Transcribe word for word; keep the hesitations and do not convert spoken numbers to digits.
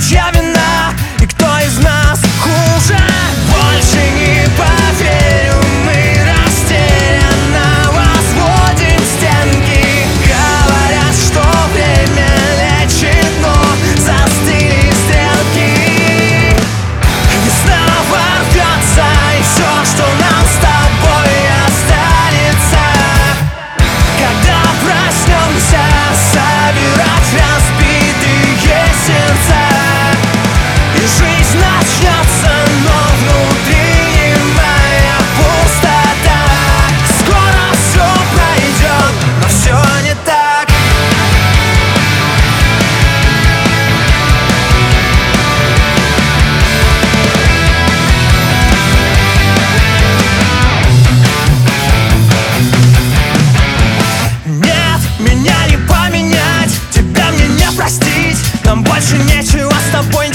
чья вина и кто из нас хуже. Больше не поверю, мы растерянно возводим стенки. Говорят, что время лечит, но застыли стрелки. Весна ворвется, и все, что нам с тобой останется, когда проснемся, собирать разбитые сердца. И жизнь начнется, но внутри немая пустота. Скоро все пройдет, но все не так. Нет, меня не поменять, тебя мне не простить. Нам больше нечего с тобой